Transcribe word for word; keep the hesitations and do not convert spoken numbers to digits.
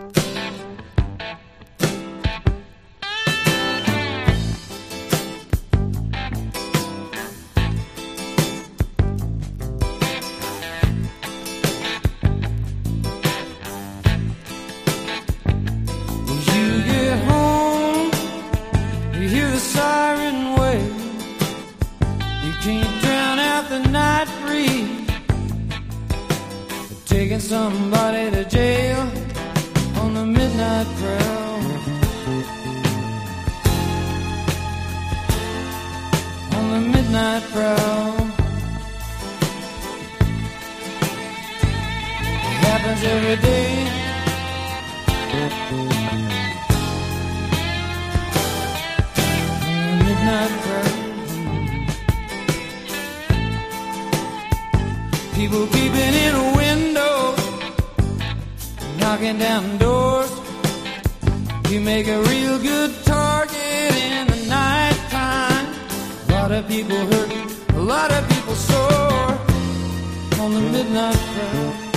Can't drown out the night breeze. Taking somebody to jail on the midnight prowl. On the midnight prowl. It happens every day. On the midnight prowl. People peeping in windows, knocking down doors. You make a real good target in the night time. A lot of people hurt, a lot of people sore on the midnight prowl.